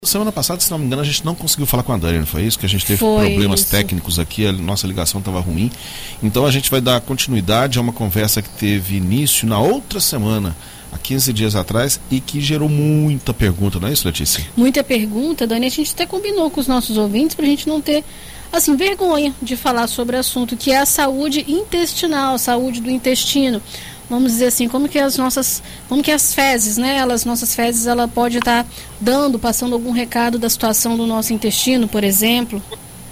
Semana passada, se não me engano, a gente não conseguiu falar com a Dani, não foi isso? Que a gente teve Foi problemas isso. técnicos aqui, a nossa ligação estava ruim. Então a gente vai dar continuidade a uma conversa que teve início na outra semana, há 15 dias atrás, e que gerou muita pergunta, não é isso, Letícia? Muita pergunta, Dani. A gente até combinou com os nossos ouvintes para a gente não ter, assim, vergonha de falar sobre o assunto, que é a saúde intestinal, saúde do intestino. Vamos dizer assim, como que as fezes, né? Nossas fezes, ela pode estar passando algum recado da situação do nosso intestino, por exemplo?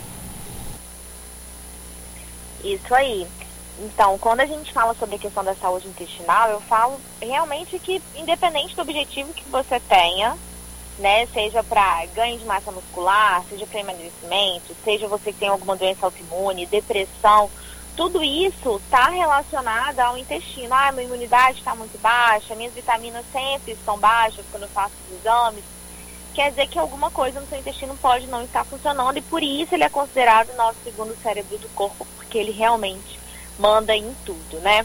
Isso aí. Então, quando a gente fala sobre a questão da saúde intestinal, eu falo realmente que, independente do objetivo que você tenha, né, seja para ganho de massa muscular, seja para emagrecimento, seja você que tem alguma doença autoimune, depressão, tudo isso está relacionado ao intestino. Minha imunidade está muito baixa, minhas vitaminas sempre estão baixas quando eu faço os exames. Quer dizer que alguma coisa no seu intestino pode não estar funcionando, e por isso ele é considerado o nosso segundo cérebro do corpo, porque ele realmente manda em tudo, né?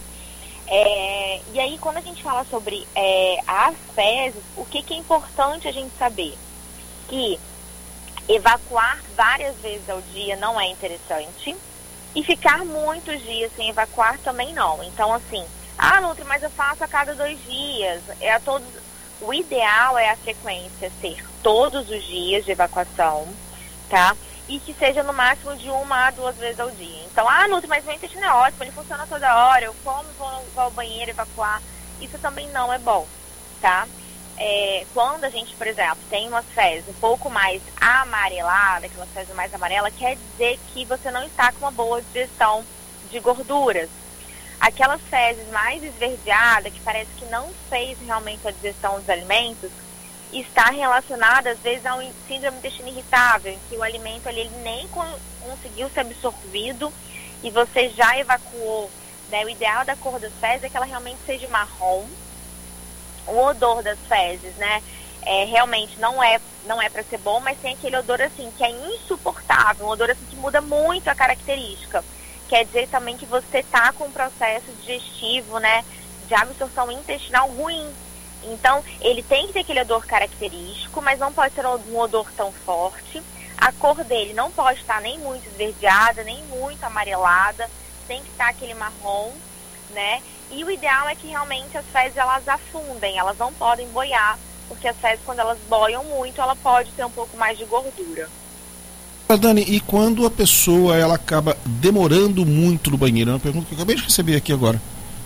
E aí, quando a gente fala sobre as fezes, o que é importante a gente saber? Que evacuar várias vezes ao dia não é interessante, e ficar muitos dias sem evacuar também não. Então, assim, Nutri, mas eu faço a cada 2 dias. O ideal é a frequência ser todos os dias de evacuação, tá? E que seja no máximo de 1 a 2 vezes ao dia. Então, Nutri, mas meu intestino é ótimo, ele funciona toda hora, eu como, vou ao banheiro evacuar. Isso também não é bom, tá? Quando a gente, por exemplo, tem umas fezes um pouco mais amareladas, aquelas fezes mais amarelas, quer dizer que você não está com uma boa digestão de gorduras. Aquelas fezes mais esverdeadas, que parece que não fez realmente a digestão dos alimentos, está relacionada às vezes a um síndrome do intestino irritável, em que o alimento ali, ele nem conseguiu ser absorvido e você já evacuou, né? O ideal da cor das fezes é que ela realmente seja marrom. O odor das fezes, né, realmente não é para ser bom, mas tem aquele odor assim que é insuportável, um odor assim que muda muito a característica. Quer dizer também que você está com um processo digestivo, né, de absorção intestinal ruim. Então, ele tem que ter aquele odor característico, mas não pode ser um odor tão forte. A cor dele não pode estar nem muito esverdeada, nem muito amarelada, tem que estar aquele marrom, né? E o ideal é que realmente as fezes, elas afundem, elas não podem boiar, porque as fezes, quando elas boiam muito, ela pode ter um pouco mais de gordura. Dani, e quando a pessoa ela acaba demorando muito no banheiro? É uma pergunta que eu acabei de receber aqui agora.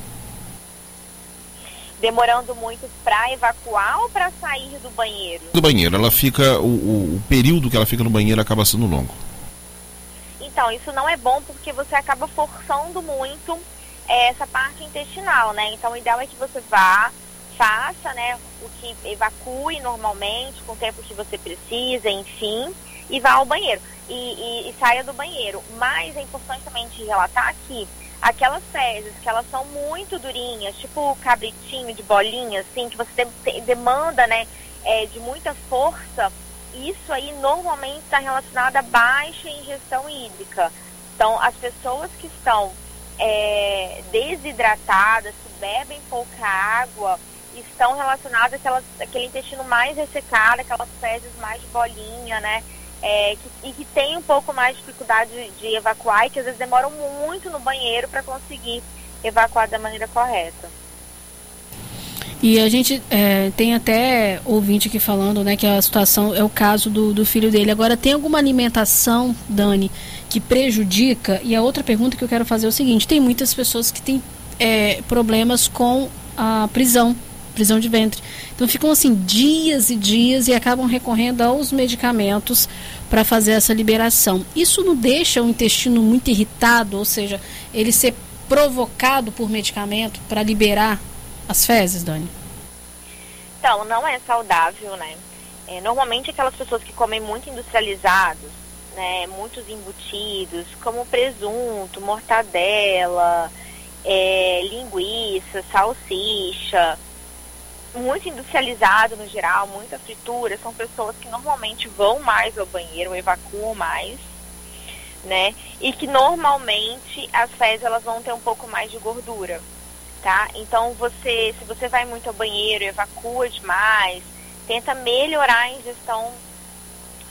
Demorando muito para evacuar ou para sair do banheiro? Do banheiro, ela fica, o período que ela fica no banheiro acaba sendo longo. Então, isso não é bom, porque você acaba forçando muito essa parte intestinal, né? Então, o ideal é que você faça, né, o que evacue normalmente, com o tempo que você precisa, enfim, e vá ao banheiro. E saia do banheiro. Mas é importante também te relatar que aquelas fezes que elas são muito durinhas, tipo cabritinho de bolinha, assim, que você demanda, né, de muita força, isso aí normalmente está relacionado a baixa ingestão hídrica. Então, as pessoas que estão desidratadas, que bebem pouca água, estão relacionadas àquele intestino mais ressecado, aquelas fezes mais de bolinha, né? Que tem um pouco mais de dificuldade de evacuar, e que às vezes demoram muito no banheiro para conseguir evacuar da maneira correta. E a gente tem até ouvinte aqui falando, né, que a situação é o caso do filho dele. Agora, tem alguma alimentação, Dani, que prejudica? E a outra pergunta que eu quero fazer é o seguinte: tem muitas pessoas que têm problemas com a prisão de ventre. Então ficam assim dias e dias e acabam recorrendo aos medicamentos para fazer essa liberação. Isso não deixa o intestino muito irritado, ou seja, ele ser provocado por medicamento para liberar as fezes, Dani? Então, não é saudável, né? Normalmente aquelas pessoas que comem muito industrializados, né, muitos embutidos, como presunto, mortadela, linguiça, salsicha, muito industrializado no geral, muita fritura, são pessoas que normalmente vão mais ao banheiro, evacuam mais, né? E que normalmente as fezes, elas vão ter um pouco mais de gordura, tá? Então, se você vai muito ao banheiro, evacua demais, tenta melhorar a ingestão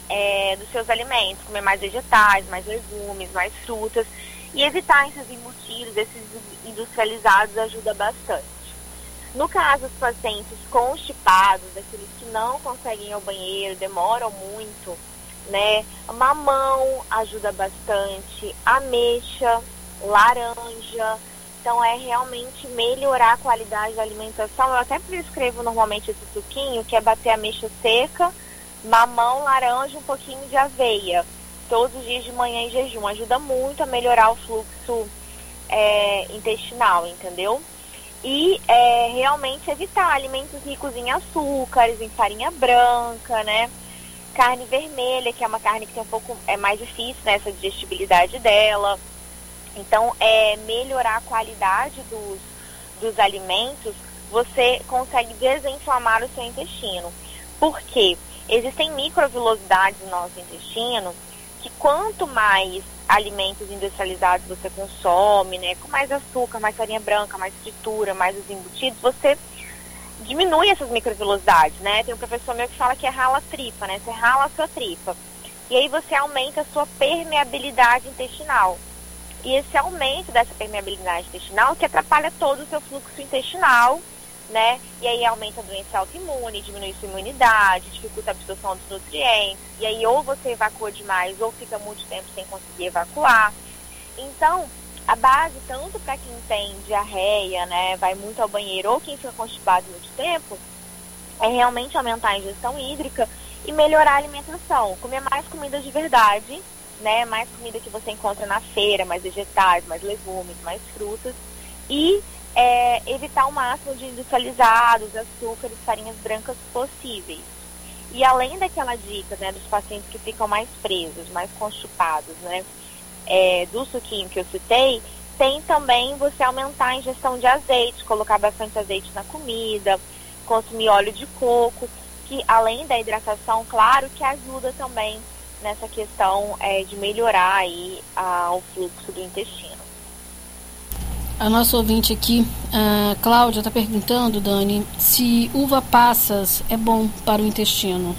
dos seus alimentos, comer mais vegetais, mais legumes, mais frutas, e evitar esses embutidos, esses industrializados ajuda bastante. No caso dos pacientes constipados, aqueles que não conseguem ir ao banheiro, demoram muito, né? Mamão ajuda bastante, ameixa, laranja. Então é realmente melhorar a qualidade da alimentação. Eu até prescrevo normalmente esse suquinho, que é bater ameixa seca, mamão, laranja, um pouquinho de aveia, todos os dias de manhã em jejum. Ajuda muito a melhorar o fluxo intestinal, entendeu? E realmente evitar alimentos ricos em açúcares, em farinha branca, né? Carne vermelha, que é uma carne que tem um pouco mais difícil, né, essa digestibilidade dela. Então, melhorar a qualidade dos alimentos, você consegue desinflamar o seu intestino. Por quê? Existem microvilosidades no nosso intestino que quanto mais alimentos industrializados você consome, né, com mais açúcar, mais farinha branca, mais fritura, mais os embutidos, você diminui essas microvilosidades, né? Tem um professor meu que fala que é rala tripa, né? Você rala a sua tripa. E aí você aumenta a sua permeabilidade intestinal. E esse aumento dessa permeabilidade intestinal que atrapalha todo o seu fluxo intestinal, né? E aí aumenta a doença autoimune, diminui sua imunidade, dificulta a absorção dos nutrientes. E aí ou você evacua demais ou fica muito tempo sem conseguir evacuar. Então, a base, tanto para quem tem diarreia, né, vai muito ao banheiro, ou quem fica constipado muito tempo, é realmente aumentar a ingestão hídrica e melhorar a alimentação. Comer mais comida de verdade, né, mais comida que você encontra na feira, mais vegetais, mais legumes, mais frutas. E evitar o máximo de industrializados, açúcares, farinhas brancas possíveis. E além daquela dica, né, dos pacientes que ficam mais presos, mais constipados, né, do suquinho que eu citei, tem também você aumentar a ingestão de azeite, colocar bastante azeite na comida, consumir óleo de coco, que além da hidratação, claro, que ajuda também nessa questão de melhorar aí o fluxo do intestino. A nossa ouvinte aqui, a Cláudia, está perguntando, Dani, se uva passas é bom para o intestino.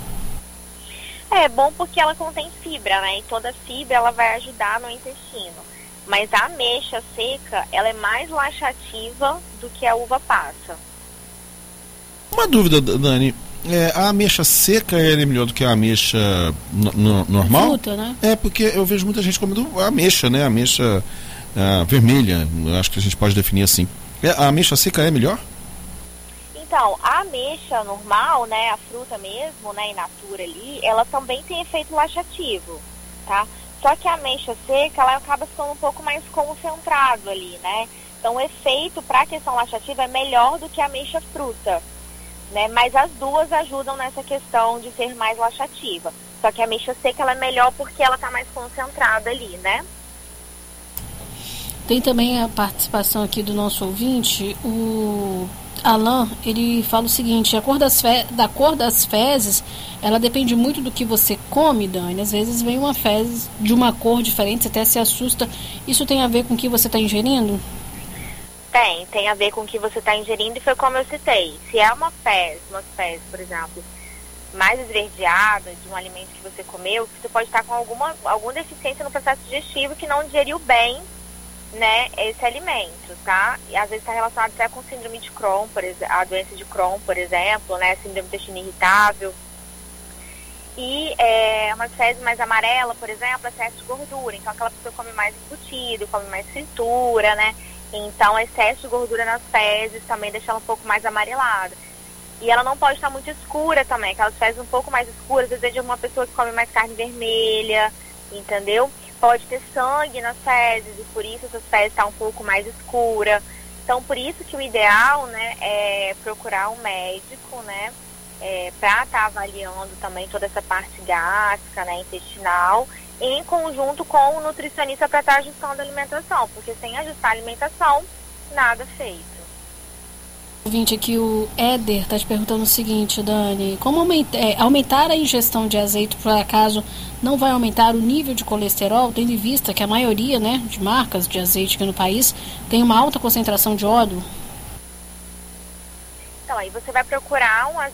É bom porque ela contém fibra, né? E toda fibra ela vai ajudar no intestino. Mas a ameixa seca, ela é mais laxativa do que a uva passa. Uma dúvida, Dani. A ameixa seca é melhor do que a ameixa normal? Fruta, né? Porque eu vejo muita gente comendo a ameixa, né? A ameixa vermelha, acho que a gente pode definir assim. A ameixa seca é melhor? Então, a ameixa normal, né, a fruta mesmo, né, in natura ali, ela também tem efeito laxativo, tá? Só que a ameixa seca, ela acaba ficando um pouco mais concentrado ali, né? Então, o efeito para a questão laxativa é melhor do que a ameixa fruta, né? Mas as duas ajudam nessa questão de ser mais laxativa. Só que a ameixa seca, ela é melhor porque ela está mais concentrada ali, né? Tem também a participação aqui do nosso ouvinte, o Alan, ele fala o seguinte: a cor da cor das fezes, ela depende muito do que você come, Dani. Às vezes vem uma fezes de uma cor diferente, você até se assusta. Isso tem a ver com o que você está ingerindo? Tem a ver com o que você está ingerindo, e foi como eu citei. Se é uma fezes, por exemplo, mais esverdeada de um alimento que você comeu, você pode estar com alguma deficiência no processo digestivo que não digeriu bem, né, esse alimento, tá? E às vezes está relacionado até com síndrome de Crohn, a doença de Crohn, por exemplo, né, síndrome do intestino irritável. E uma fezes mais amarela, por exemplo, é excesso de gordura. Então aquela pessoa come mais embutido, come mais fritura, né? Então excesso de gordura nas fezes também deixa ela um pouco mais amarelada. E ela não pode estar muito escura também, aquelas fezes um pouco mais escuras, às vezes de uma pessoa que come mais carne vermelha, entendeu? Pode ter sangue nas fezes e por isso essas fezes estão um pouco mais escuras. Então, por isso que o ideal, né, é procurar um médico, né, para estar avaliando também toda essa parte gástrica, né, intestinal, em conjunto com o nutricionista para estar ajustando a alimentação, porque sem ajustar a alimentação, nada feito. O ouvinte aqui, o Éder, está te perguntando o seguinte, Dani: como aumentar a ingestão de azeite, por acaso, não vai aumentar o nível de colesterol, tendo em vista que a maioria, né, de marcas de azeite aqui no país tem uma alta concentração de óleo? Então, aí você vai procurar um azeite de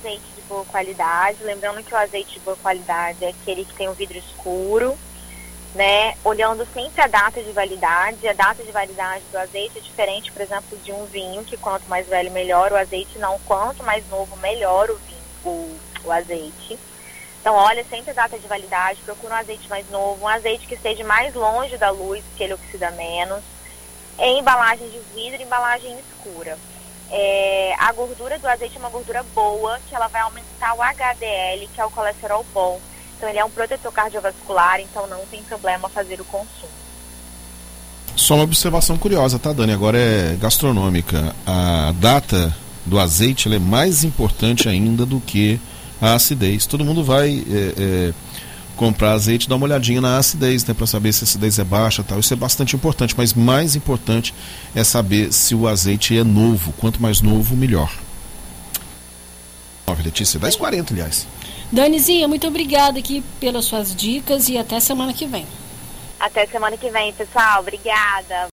boa qualidade. Lembrando que o azeite de boa qualidade é aquele que tem o vidro escuro, né? Olhando sempre a data de validade. A data de validade do azeite é diferente, por exemplo, de um vinho, que quanto mais velho melhor. O azeite não, quanto mais novo melhor o azeite. Então olha sempre a data de validade, procura um azeite mais novo, um azeite que esteja mais longe da luz, porque ele oxida menos. Em embalagem de vidro e embalagem escura. A gordura do azeite é uma gordura boa, que ela vai aumentar o HDL, que é o colesterol bom. Então ele é um protetor cardiovascular, então não tem problema fazer o consumo. Só uma observação curiosa, tá, Dani? Agora é gastronômica. A data do azeite ela é mais importante ainda do que a acidez. Todo mundo vai comprar azeite, dá uma olhadinha na acidez, né, para saber se a acidez é baixa, tal. Isso é bastante importante, mas mais importante é saber se o azeite é novo. Quanto mais novo, melhor. Letícia, 10h40, aliás. Danizinha, muito obrigada aqui pelas suas dicas e até semana que vem. Até semana que vem, pessoal. Obrigada.